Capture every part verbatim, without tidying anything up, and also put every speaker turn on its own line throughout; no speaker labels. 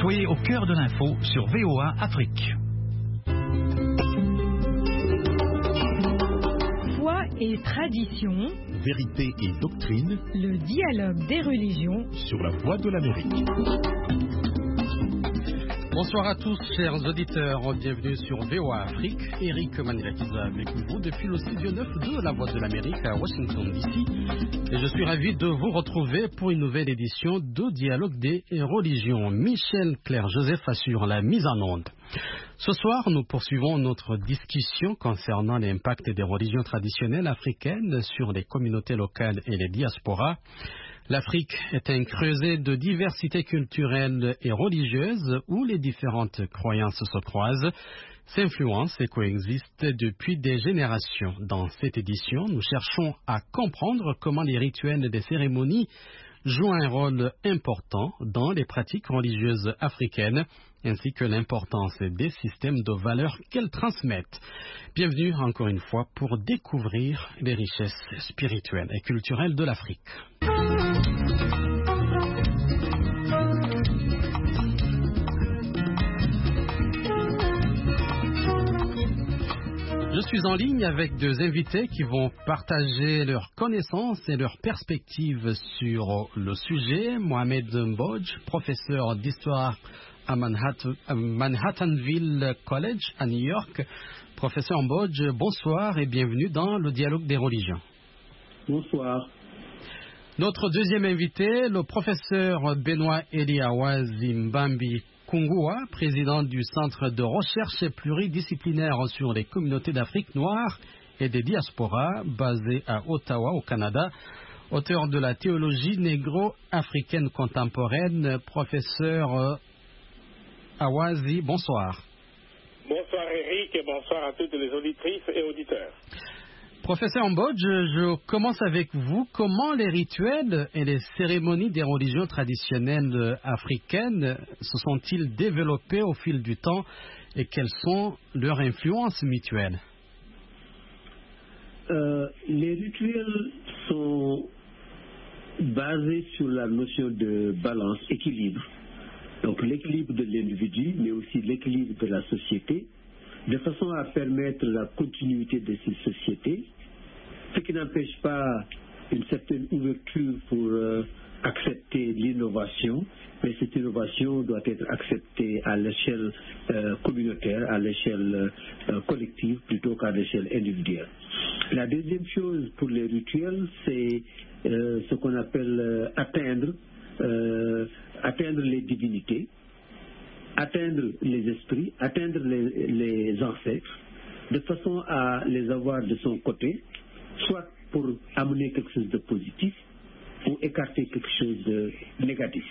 Soyez au cœur de l'info sur V O A Afrique.
Foi et tradition,
vérité et doctrine,
le dialogue des religions
sur la Voix de l'Amérique.
Bonsoir à tous, chers auditeurs, bienvenue sur V O A Afrique. Eric Manilakiza avec vous depuis le studio neuf de la Voix de l'Amérique à Washington D C. Et je suis ravi de vous retrouver pour une nouvelle édition de Dialogue des religions. Michel Claire-Joseph assure la mise en onde. Ce soir, nous poursuivons notre discussion concernant l'impact des religions traditionnelles africaines sur les communautés locales et les diasporas. L'Afrique est un creuset de diversité culturelle et religieuse où les différentes croyances se croisent, s'influencent et coexistent depuis des générations. Dans cette édition, nous cherchons à comprendre comment les rituels des cérémonies jouent un rôle important dans les pratiques religieuses africaines, ainsi que l'importance des systèmes de valeurs qu'elles transmettent. Bienvenue encore une fois pour découvrir les richesses spirituelles et culturelles de l'Afrique. Je suis en ligne avec deux invités qui vont partager leurs connaissances et leurs perspectives sur le sujet. Mohamed Mbodj, professeur d'histoire à Manhattan, Manhattanville College à New York. Professeur Mbodj, bonsoir et bienvenue dans le Dialogue des religions.
Bonsoir.
Notre deuxième invité, le professeur Benoît Eliawa Zimbambi Kungua, président du Centre de recherche pluridisciplinaire sur les communautés d'Afrique noire et des diasporas, basé à Ottawa, au Canada, auteur de la théologie négro-africaine contemporaine. Professeur Awazi, bonsoir.
Bonsoir Eric et bonsoir à toutes les auditrices et auditeurs.
Professeur Mbodj, je, je commence avec vous. Comment les rituels et les cérémonies des religions traditionnelles africaines se sont-ils développés au fil du temps et quelles sont leurs influences mutuelles?
euh, Les rituels sont basés sur la notion de balance, équilibre. Donc l'équilibre de l'individu, mais aussi l'équilibre de la société, de façon à permettre la continuité de ces sociétés, ce qui n'empêche pas une certaine ouverture pour euh, accepter l'innovation, mais cette innovation doit être acceptée à l'échelle euh, communautaire, à l'échelle euh, collective, plutôt qu'à l'échelle individuelle. La deuxième chose pour les rituels, c'est euh, ce qu'on appelle euh, atteindre, euh, atteindre les divinités, atteindre les esprits, atteindre les, les ancêtres, de façon à les avoir de son côté, soit pour amener quelque chose de positif ou écarter quelque chose de négatif.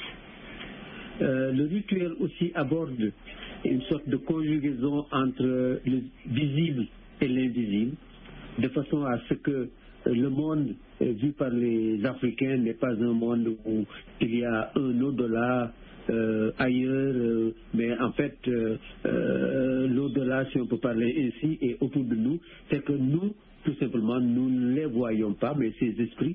Euh, le rituel aussi aborde une sorte de conjugaison entre le visible et l'invisible, de façon à ce que le monde euh, vu par les Africains n'est pas un monde où il y a un au-delà Euh, ailleurs, euh, mais en fait, euh, euh, l'au-delà, si on peut parler ainsi, est autour de nous, c'est que nous, tout simplement, nous ne les voyons pas, mais ces esprits,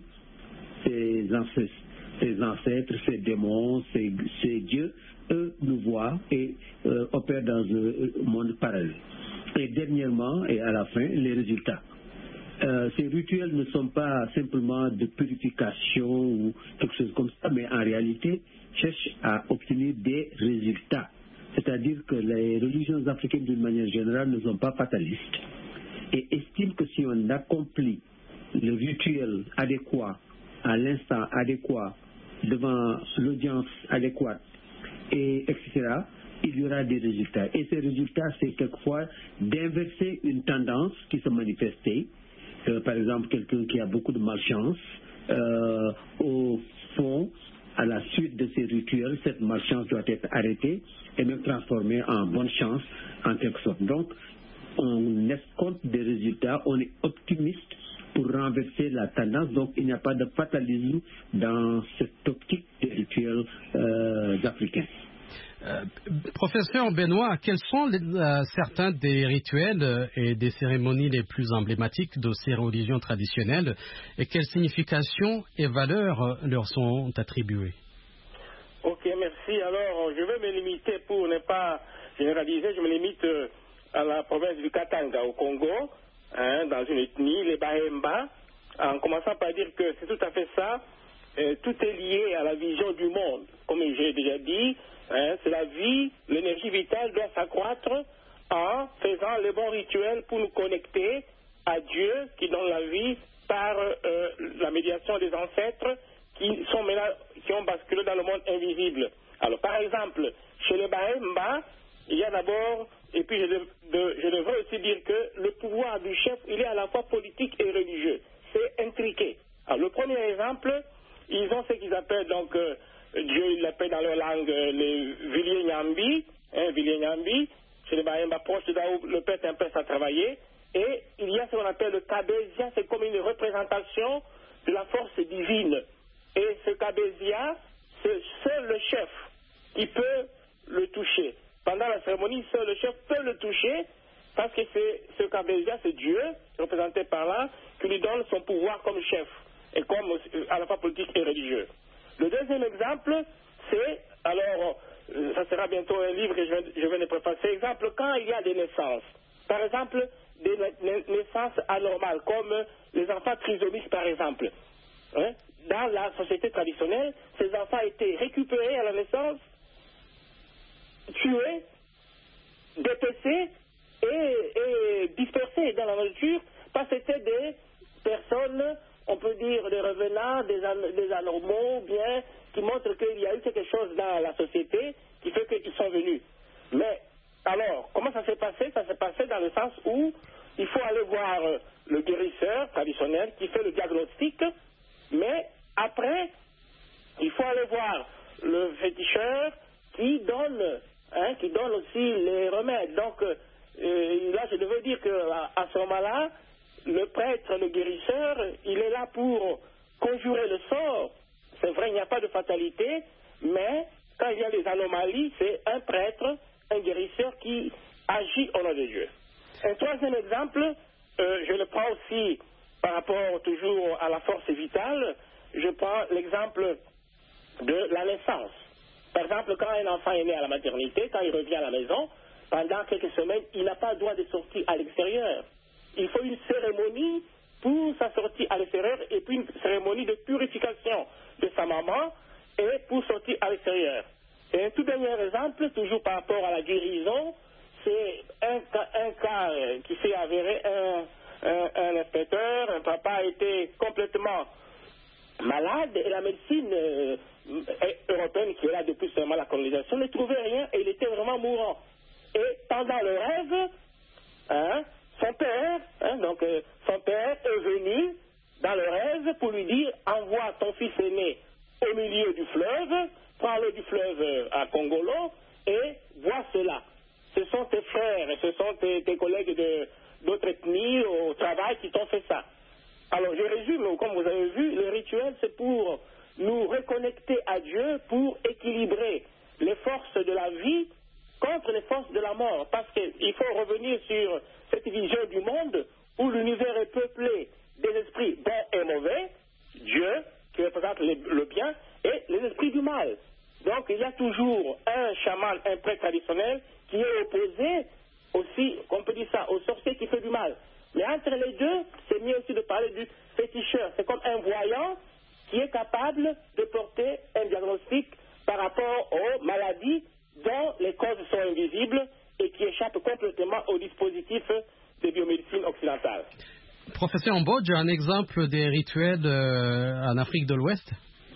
ces ancêtres, ces, ancêtres, ces démons, ces, ces dieux, eux, nous voient et euh, opèrent dans un monde parallèle. Et dernièrement, et à la fin, les résultats. Euh, ces rituels ne sont pas simplement de purification ou quelque chose comme ça, mais en réalité cherchent à obtenir des résultats. C'est-à-dire que les religions africaines d'une manière générale ne sont pas fatalistes et estiment que si on accomplit le rituel adéquat à l'instant adéquat devant l'audience adéquate, et etc., il y aura des résultats. Et ces résultats, c'est quelquefois d'inverser une tendance qui se manifestait. Euh, par exemple, quelqu'un qui a beaucoup de malchance, euh, au fond, à la suite de ces rituels, cette malchance doit être arrêtée et même transformée en bonne chance, en quelque sorte. Donc, on escompte des résultats, on est optimiste pour renverser la tendance. Donc, il n'y a pas de fatalisme dans cette optique des rituels euh, africains.
Euh, professeur Benoît, quels sont les, euh, certains des rituels euh, et des cérémonies les plus emblématiques de ces religions traditionnelles et quelles significations et valeurs euh, leur sont attribuées?
Ok, merci. Alors, je vais me limiter, pour ne pas généraliser, je me limite euh, à la province du Katanga, au Congo, hein, dans une ethnie, les Bahemba, en commençant par dire que c'est tout à fait ça. Euh, tout est lié à la vision du monde. Comme j'ai déjà dit, hein, c'est la vie, l'énergie vitale doit s'accroître en faisant les bons rituels pour nous connecter à Dieu qui donne la vie par euh, la médiation des ancêtres qui sont maintenant, qui ont basculé dans le monde invisible. Alors, par exemple, chez les Bahemba, il y a d'abord, et puis je, de, de, je devrais aussi dire que le pouvoir du chef, il est à la fois politique et religieux. C'est intriqué. Alors, le premier exemple, ils ont ce qu'ils appellent donc, euh, Dieu, ils l'appellent dans leur langue euh, les Villiers Nyambi, hein, Villiers Nyambi, chez les Bahemba proches de là où le père Tempès a travaillé. Et il y a ce qu'on appelle le Kabésia, c'est comme une représentation de la force divine. Et ce Kabésia, c'est seul le chef qui peut le toucher. Pendant la cérémonie, seul le chef peut le toucher parce que c'est, ce Kabésia, c'est Dieu, représenté par là, qui lui donne son pouvoir comme chef et comme à la fois politique et religieux. Le deuxième exemple, c'est, alors, ça sera bientôt un livre que je vais, je vais le préfacer, exemple, quand il y a des naissances. Par exemple, des naissances anormales, comme les enfants trisomiques, par exemple. Hein? Dans la société traditionnelle, ces enfants étaient récupérés à la naissance, tués, dépecés et, et dispersés dans la nature, parce que c'était des personnes, on peut dire des revenants, des, an des anormaux, bien, qui montrent qu'il y a eu quelque chose dans la société qui fait qu'ils sont venus. Mais alors, comment ça s'est passé? Ça s'est passé dans le sens où il faut aller voir le guérisseur traditionnel qui fait le diagnostic, mais après, il faut aller voir le féticheur qui donne, hein, qui donne aussi les remèdes. Donc, euh, là, je devais dire qu'à à ce moment-là, le prêtre, le guérisseur, il est là pour conjurer le sort. C'est vrai, il n'y a pas de fatalité, mais quand il y a des anomalies, c'est un prêtre, un guérisseur qui agit au nom de Dieu. Un troisième exemple, euh, je le prends aussi par rapport toujours à la force vitale, je prends l'exemple de la naissance. Par exemple, quand un enfant est né à la maternité, quand il revient à la maison, pendant quelques semaines, il n'a pas le droit de sortir à l'extérieur. Il faut une cérémonie pour sa sortie à l'extérieur et puis une cérémonie de purification de sa maman et pour sortir à l'extérieur. Et un tout dernier exemple, toujours par rapport à la guérison, c'est un cas, un cas qui s'est avéré, un, un, un inspecteur, un papa a été complètement malade et la médecine euh, européenne qui est là depuis seulement la colonisation ne trouvait rien et il était vraiment mourant. Et pendant le rêve, hein, son père, hein, donc euh, son père est venu dans le rêve pour lui dire envoie ton fils aîné au milieu du fleuve, prends-le du fleuve à Congolo et vois cela. Ce sont tes frères, ce sont tes, tes collègues de d'autres ethnies au travail qui t'ont fait ça. Alors je résume, comme vous avez vu, le rituel c'est pour nous reconnecter à Dieu, pour équilibrer les forces de la vie contre les forces de la mort. Parce qu'il faut revenir sur cette vision du monde où l'univers est peuplé des esprits bons et mauvais, Dieu qui représente le, le bien, et les esprits du mal. Donc il y a toujours un chaman, un prêtre traditionnel qui est opposé aussi, on peut dire ça, au sorcier qui fait du mal. Mais entre les deux, c'est mieux aussi de parler du féticheur. C'est comme un voyant qui est capable de porter un diagnostic par rapport aux maladies dont les causes sont invisibles et qui échappent complètement au dispositif de biomédecine occidentale.
Professeur Mbodj, un exemple des rituels euh, en Afrique de l'Ouest?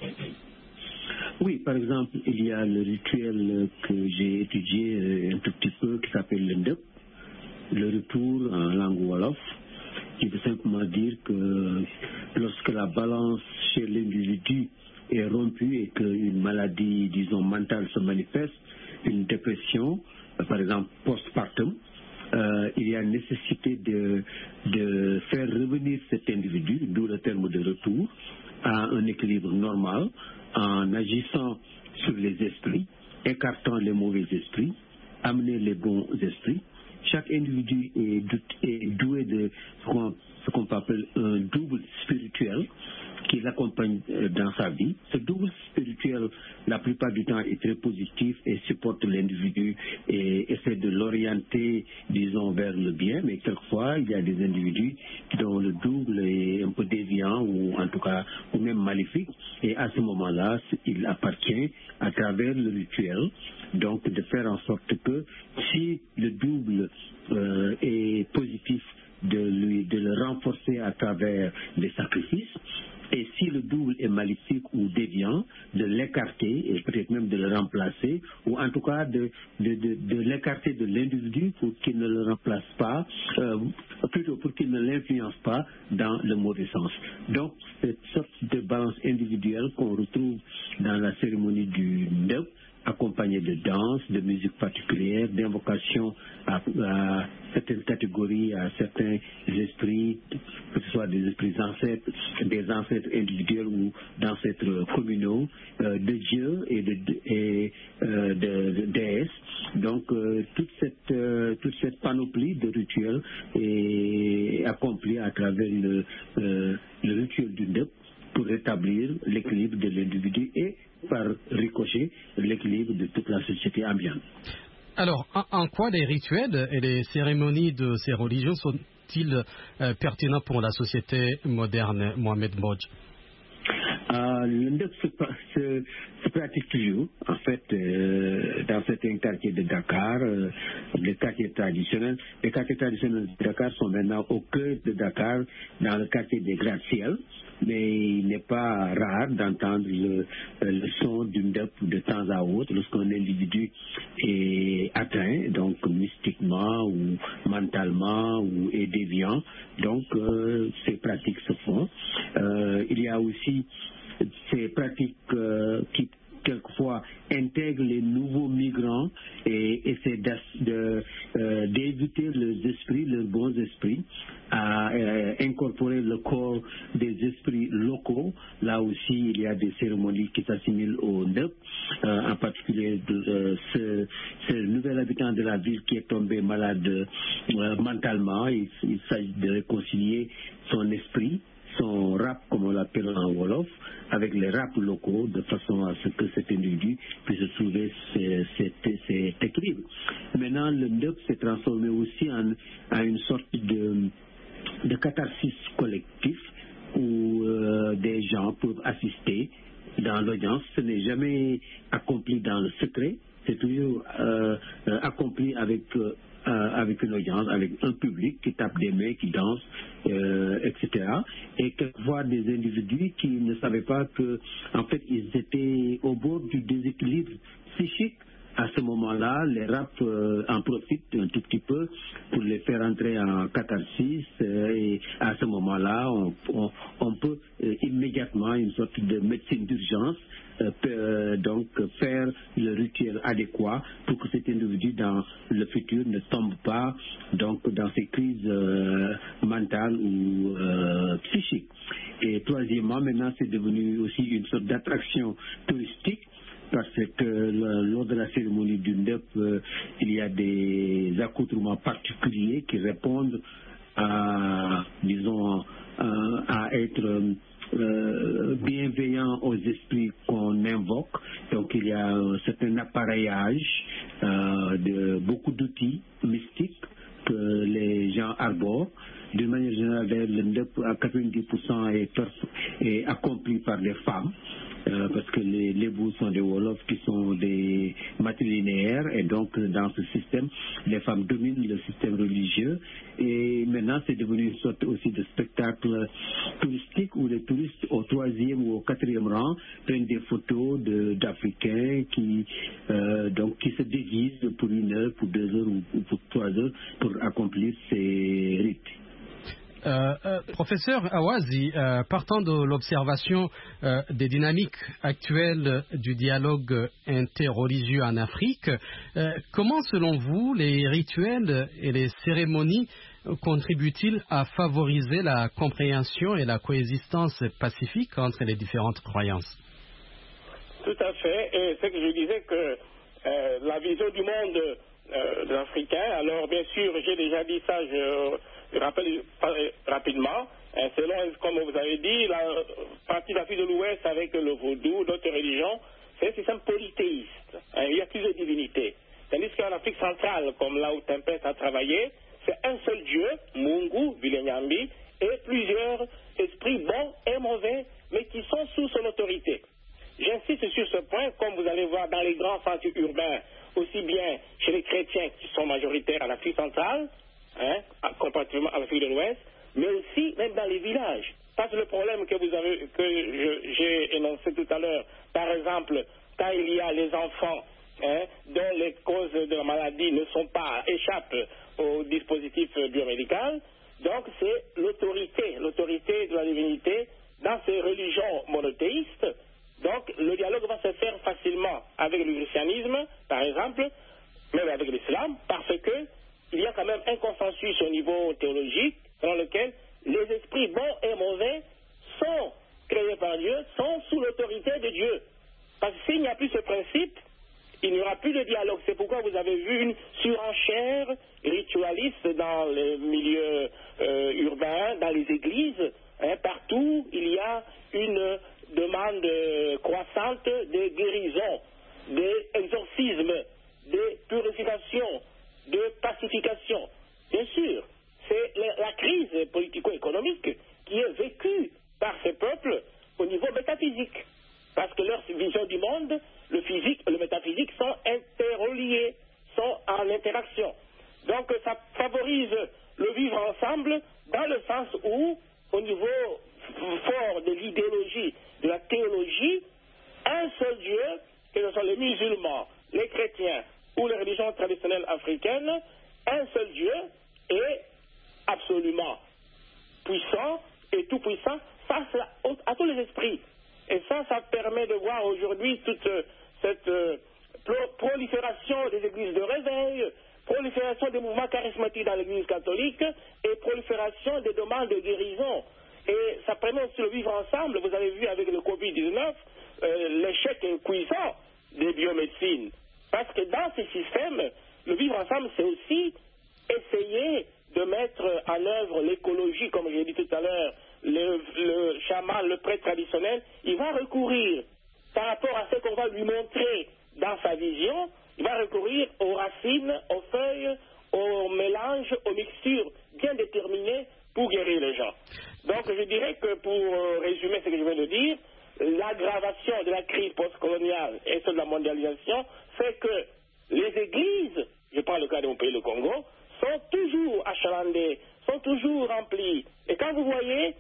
Oui, par exemple, il y a le rituel que j'ai étudié un tout petit peu qui s'appelle le Ndep, le retour en langue Wolof, qui veut simplement dire que lorsque la balance chez l'individu est rompue et qu'une maladie, disons, mentale se manifeste, une dépression, par exemple postpartum, euh, il y a nécessité de, de faire revenir cet individu, d'où le terme de retour, à un équilibre normal, en agissant sur les esprits, écartant les mauvais esprits, amener les bons esprits. Chaque individu est, est doué de ce qu'on, ce qu'on peut appeler un double spirituel. qui l'accompagne dans sa vie. Ce double spirituel, la plupart du temps, est très positif et supporte l'individu et essaie de l'orienter, disons, vers le bien, mais quelquefois, il y a des individus dont le double est un peu déviant ou en tout cas, ou même maléfique, et à ce moment-là, il appartient à travers le rituel, donc de faire en sorte que si le double euh, est positif, de, lui, de le renforcer à travers les sacrifices, et si le double est maléfique ou déviant, de l'écarter et peut-être même de le remplacer, ou en tout cas de, de, de, de l'écarter de l'individu pour qu'il ne le remplace pas, euh, plutôt pour qu'il ne l'influence pas dans le mauvais sens. Donc, cette sorte de balance individuelle qu'on retrouve dans la cérémonie du Ndep, accompagnée de danse, de musique particulière, d'invocation à, à certaines catégories, à certains esprits, que ce soit des esprits ancêtres, des ancêtres individuels ou d'ancêtres communaux, euh, de Dieu et de, de, et, euh, de, de déesses. Donc euh, toute cette euh, toute cette panoplie de rituels est accomplie à travers le, euh, le rituel du Ndep pour rétablir l'équilibre de l'individu et par ricochet l'équilibre de toute la société ambiante.
Alors, en, en quoi les rituels et les cérémonies de ces religions sont-ils euh, pertinents pour la société moderne, Mohamed Mbodj?
Euh, le Ndep se, se, se pratique toujours, en fait, euh, dans certains quartiers de Dakar, euh, les quartiers traditionnels. Les quartiers traditionnels de Dakar sont maintenant au cœur de Dakar, dans le quartier des gratte-ciel, mais il n'est pas rare d'entendre le, le son du Ndep de temps à autre lorsqu'un individu est atteint, donc mystiquement ou mentalement ou est déviant. Donc, euh, ces pratiques se font. Euh, il y a aussi ces pratiques euh, qui quelquefois intègrent les nouveaux migrants et essaient de, euh, d'éviter leurs esprits, leurs bons esprits, à euh, incorporer le corps des esprits locaux. Là aussi, il y a des cérémonies qui s'assimilent au Ndep, euh, en particulier de, euh, ce, ce nouvel habitant de la ville qui est tombé malade euh, mentalement. Il, il s'agit de réconcilier son esprit, son rap, comme on l'appelle en Wolof, avec les raps locaux, de façon à ce que cet individu puisse trouver cet, cet équilibre. Maintenant, le Ndep s'est transformé aussi en, en une sorte de, de catharsis collectif où euh, des gens peuvent assister dans l'audience. Ce n'est jamais accompli dans le secret, c'est toujours euh, euh, accompli avec... Euh, Euh, avec une audience, avec un public qui tape des mains, qui danse, euh, et cetera. Et quelquefois des individus qui ne savaient pas que, en fait, ils étaient au bord du déséquilibre psychique. À ce moment-là, les raps euh, en profitent un tout petit peu pour les faire entrer en catharsis euh, et à ce moment-là, on, on, on peut euh, immédiatement une sorte de médecine d'urgence euh, peut, donc faire le rituel adéquat pour que cet individu dans le futur ne tombe pas donc dans ces crises euh, mentales ou euh, psychiques. Et troisièmement, maintenant, c'est devenu aussi une sorte d'attraction touristique, parce que le, lors de la cérémonie du Ndep, euh, il y a des accoutrements particuliers qui répondent à, disons, à, à être euh, bienveillants aux esprits qu'on invoque. Donc il y a un certain appareillage euh, de beaucoup d'outils mystiques que les gens arborent. D'une manière générale, le Ndep à quatre-vingt-dix pour cent est, est accompli par les femmes. Euh, parce que les Lébous sont des Wolofs qui sont des matrilinéaires et donc dans ce système, les femmes dominent le système religieux et maintenant c'est devenu une sorte aussi de spectacle touristique où les touristes au troisième ou au quatrième rang prennent des photos de, d'Africains qui, euh, donc, qui se déguisent pour une heure, pour deux heures ou, ou pour trois heures pour accomplir ces rites.
Euh, euh, professeur Awazi, euh, partant de l'observation euh, des dynamiques actuelles du dialogue interreligieux en Afrique, euh, comment selon vous les rituels et les cérémonies contribuent-ils à favoriser la compréhension et la coexistence pacifique entre les différentes croyances?
Tout à fait, et c'est que je disais que euh, la vision du monde euh, de l'Africain, alors bien sûr j'ai déjà dit ça, je... Je rappelle rapidement, Hein, selon, comme vous avez dit, la partie d'Afrique de l'Ouest avec le vaudou, d'autres religions, c'est un système polythéiste. Hein, il y a plusieurs divinités. Tandis qu'en Afrique centrale, comme là où Tempest a travaillé, c'est un seul Dieu, Mungu, Bilenyambi, et plusieurs esprits bons et mauvais, mais qui sont sous son autorité. J'insiste sur ce point, comme vous allez voir dans les grands centres urbains, aussi bien chez les chrétiens qui sont majoritaires en Afrique centrale, hein, comparativement à l'Afrique de l'Ouest, mais aussi même dans les villages. Parce que le problème que vous avez, que je, j'ai énoncé tout à l'heure, par exemple, quand il y a les enfants hein, dont les causes de la maladie ne sont pas, échappent au dispositif biomédical, donc c'est l'autorité, l'autorité de la divinité dans ces religions monothéistes. Donc le dialogue va se faire facilement avec le christianisme, par exemple, même avec l'islam, parce que il y a quand même un consensus au niveau théologique dans lequel les esprits bons et mauvais sont créés par Dieu, sont sous l'autorité de Dieu. Parce que s'il n'y a plus ce principe, il n'y aura plus de dialogue. C'est pourquoi vous avez vu une surenchère ritualiste dans les milieux euh, urbains, dans les églises. Hein, partout, il y a une demande croissante de guérison, d'exorcisme, de purification, de pacification. Bien sûr, c'est la crise politico-économique qui est vécue par ces peuples au niveau métaphysique. Parce que leur vision du monde, le physique et le métaphysique sont interreliés, sont en interaction. Donc ça favorise le vivre ensemble dans le sens où, au niveau fort de l'idéologie, de la théologie, un seul Dieu, que ce soit les musulmans, les chrétiens ou les religions traditionnelles africaines, un seul Dieu est absolument puissant et tout puissant face à, à tous les esprits. Et ça, ça permet de voir aujourd'hui toute cette euh, prolifération des églises de réveil, prolifération des mouvements charismatiques dans l'église catholique et prolifération des demandes de guérison. Et ça permet aussi le vivre ensemble. Vous avez vu avec le covid dix-neuf euh, l'échec cuisant des biomédecines. Parce que dans ces systèmes, le vivre ensemble, c'est aussi essayer de mettre en œuvre l'écologie, comme j'ai dit tout à l'heure. Le, le chaman, le prêtre traditionnel, il va recourir, par rapport à ce qu'on va lui montrer dans sa vision, il va recourir aux racines, aux feuilles, aux mélanges, aux mixtures bien déterminées pour guérir les gens. Donc je dirais que pour euh, résumer ce que je viens de dire, l'aggravation de la crise postcoloniale et celle de la mondialisation fait que les églises, je prends le cas de mon pays, le Congo, sont toujours achalandées, sont toujours remplies. Et quand vous voyez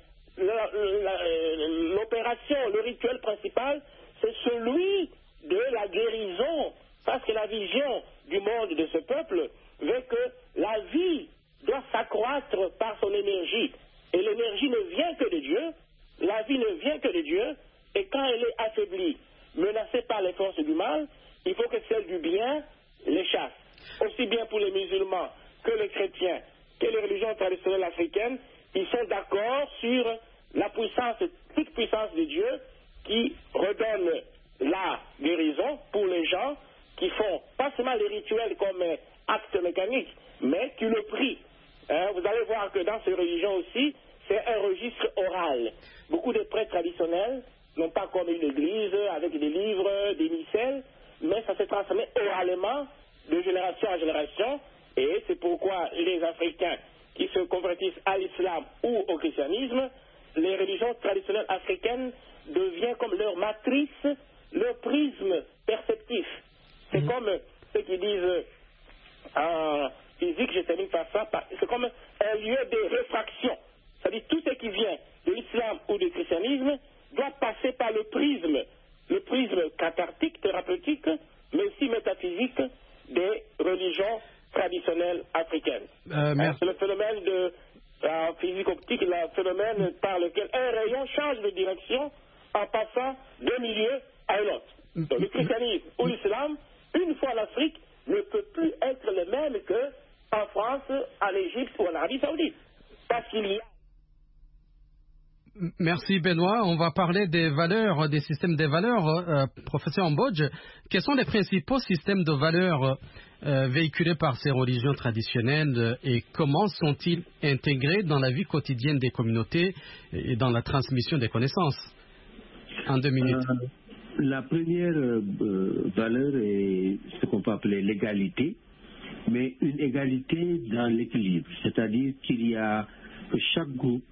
l'opération, le rituel principal, c'est celui de la guérison, parce que la vision du monde de ce peuple veut que la vie doit s'accroître par son énergie. Et l'énergie ne vient que de Dieu, la vie ne vient que de Dieu, et quand elle est affaiblie, menacée par les forces du mal, il faut que celle du bien les chasse. Aussi bien pour les musulmans que les chrétiens, que les religions traditionnelles africaines, ils sont d'accord sur la puissance, toute puissance de Dieu qui redonne la guérison pour les gens qui font pas seulement les rituels comme acte mécanique, mais qui le prient. Hein, vous allez voir que dans ces religions aussi, c'est un registre oral. Beaucoup de prêtres traditionnels n'ont pas comme une église avec des livres, des missels, mais ça s'est transformé oralement de génération en génération, et c'est pourquoi les Africains qui se convertissent à l'islam ou au christianisme, les religions traditionnelles africaines deviennent comme leur matrice, leur prisme perceptif. C'est mmh. comme ceux qui disent en physique, je termine par ça, c'est comme un lieu de réfraction. C'est-à-dire tout ce qui vient de l'islam ou du christianisme doit passer par le prisme, le prisme cathartique, thérapeutique, mais aussi métaphysique des religions traditionnelles africaines. Euh, hein, c'est le phénomène de la physique optique, le phénomène par lequel un rayon change de direction en passant d'un milieu à un autre. Donc le christianisme ou l'islam, une fois l'Afrique, ne peut plus être le même qu'en France, en Égypte ou en Arabie Saoudite. Parce qu'il y a
Merci Benoît. On va parler des valeurs, des systèmes des valeurs. Euh, professeur Mbodj, quels sont les principaux systèmes de valeurs euh, véhiculés par ces religions traditionnelles et comment sont-ils intégrés dans la vie quotidienne des communautés et dans la transmission des connaissances? En deux minutes.
Euh, la première euh, valeur est ce qu'on peut appeler l'égalité, mais une égalité dans l'équilibre, c'est-à-dire qu'il y a chaque groupe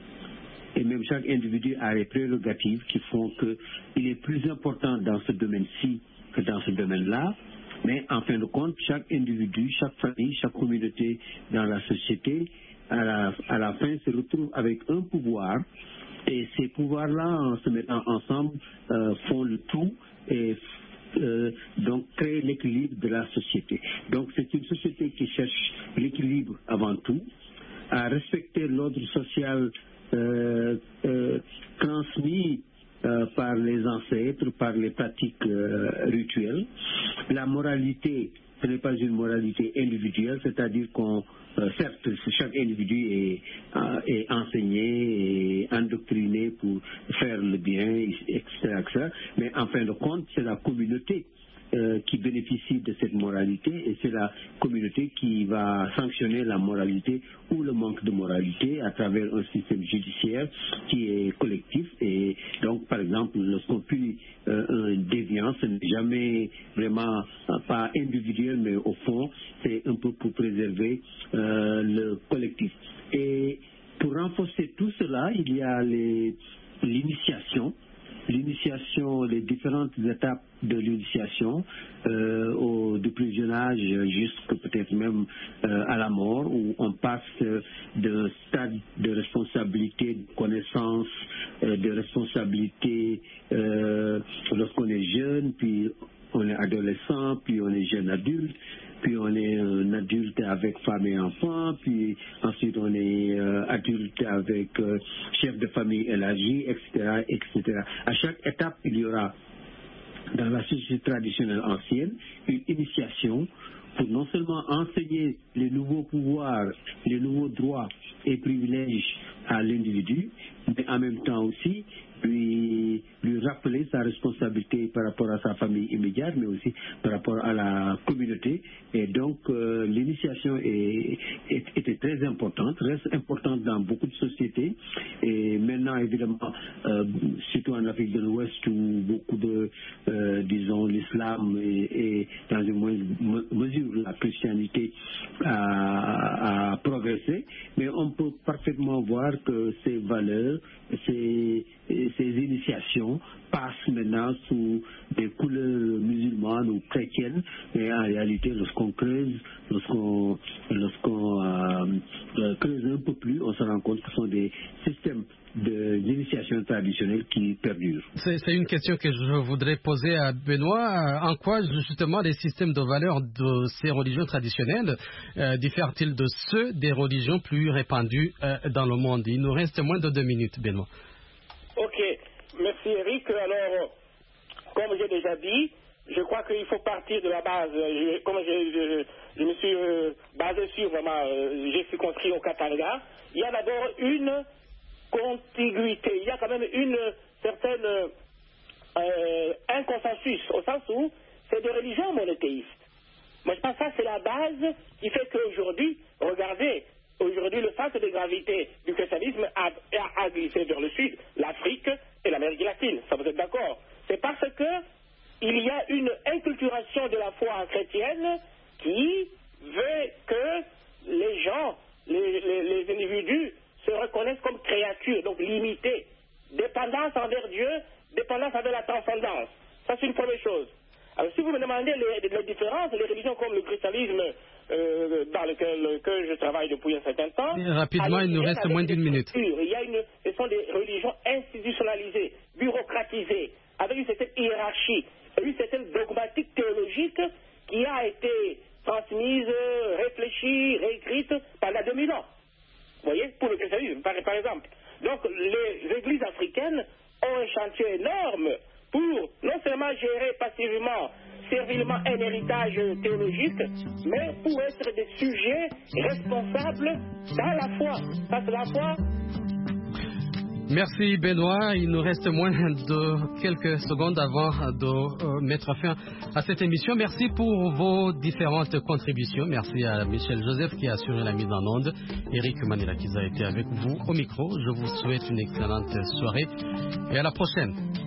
et même chaque individu a des prérogatives qui font qu'il est plus important dans ce domaine-ci que dans ce domaine-là. Mais en fin de compte, chaque individu, chaque famille, chaque communauté dans la société, à la, à la fin, se retrouve avec un pouvoir. Et ces pouvoirs-là, en se mettant ensemble, euh, font le tout et euh, donc créent l'équilibre de la société. Donc c'est une société qui cherche l'équilibre avant tout, à respecter l'ordre social Euh, euh, transmis euh, par les ancêtres, par les pratiques euh, rituelles. La moralité, ce n'est pas une moralité individuelle, c'est-à-dire qu'on, euh, certes, chaque individu est, euh, est enseigné et endoctriné pour faire le bien, et cetera, et cetera. Mais en fin de compte, c'est la communauté Euh, qui bénéficie de cette moralité et c'est la communauté qui va sanctionner la moralité ou le manque de moralité à travers un système judiciaire qui est collectif et donc par exemple lorsqu'on punit euh, un déviant, ce n'est jamais vraiment euh, pas individuel mais au fond c'est un peu pour préserver euh, le collectif. Et pour renforcer tout cela, il y a les, l'initiation L'initiation, les différentes étapes de l'initiation, euh, au, du plus jeune âge jusqu'à peut-être même euh, à la mort, où on passe de stade de responsabilité, de connaissance, euh, de responsabilité euh, lorsqu'on est jeune, puis on est adolescent, puis on est jeune adulte, puis on est un adulte avec femme et enfant, puis ensuite on est euh, adulte avec euh, chef de famille élargi, et cetera, et cetera. À chaque étape, il y aura dans la société traditionnelle ancienne une initiation pour non seulement enseigner les nouveaux pouvoirs, les nouveaux droits et privilèges à l'individu, mais en même temps aussi lui, lui rappeler sa responsabilité par rapport à sa famille immédiate, mais aussi par rapport à la communauté. Et donc, euh, l'initiation est, est, était très importante, reste importante dans beaucoup de sociétés. Et maintenant, évidemment, euh, surtout en Afrique de l'Ouest, où beaucoup de, euh, disons, l'islam et, et dans une moindre mesure la christianité a, a progressé, mais on peut parfaitement voir que ces valeurs, ces ces initiations passent maintenant sous des couleurs musulmanes ou chrétiennes, mais en réalité, lorsqu'on creuse, lorsqu'on lorsqu'on euh, creuse un peu plus, on se rend compte que ce sont des systèmes de, d'initiation traditionnelle qui perdurent.
C'est, c'est une question que je voudrais poser à Benoît. En quoi, justement, les systèmes de valeurs de ces religions traditionnelles euh, diffèrent-ils de ceux des religions plus répandues euh, dans le monde? Il nous reste moins de deux minutes, Benoît.
Ok, merci Eric. Alors, comme j'ai déjà dit, je crois qu'il faut partir de la base. Je, comme je, je, je me suis euh, basé sur vraiment, euh, j'ai circonscrit au Katanga, il y a d'abord une contiguïté, il y a quand même une certaine, euh, un consensus, au sens où c'est des religions monothéistes. Moi je pense que ça c'est la base qui fait qu'aujourd'hui, regardez, aujourd'hui, le centre de gravité du christianisme a, a, a glissé vers le sud, l'Afrique et l'Amérique latine. Ça, vous êtes d'accord? C'est parce que il y a une inculturation de la foi chrétienne qui veut que les gens, les, les, les individus se reconnaissent comme créatures, donc limitées. Dépendance envers Dieu, dépendance envers la transcendance. Ça, c'est une première chose. Alors, si vous me demandez les, les différences, les religions comme le christianisme, euh, dans lequel que je travaille depuis un certain temps.
Et rapidement, il nous reste moins d'une minute.
Il y a une, ce sont des religions institutionnalisées, bureaucratisées, avec une certaine hiérarchie, une certaine dogmatique théologique qui a été transmise, réfléchie, réécrite pendant deux mille ans. Vous voyez, pour le christianisme, par, par exemple. Donc, les églises africaines ont un chantier énorme pour non seulement gérer passivement, servilement un héritage théologique, mais pour être des sujets responsables dans la foi. Parce que la foi,
Merci Benoît. Il nous reste moins de quelques secondes avant de euh, mettre fin à cette émission. Merci pour vos différentes contributions. Merci à Michel Joseph qui a assuré la mise en onde. Eric Manila qui a été avec vous au micro. Je vous souhaite une excellente soirée et à la prochaine.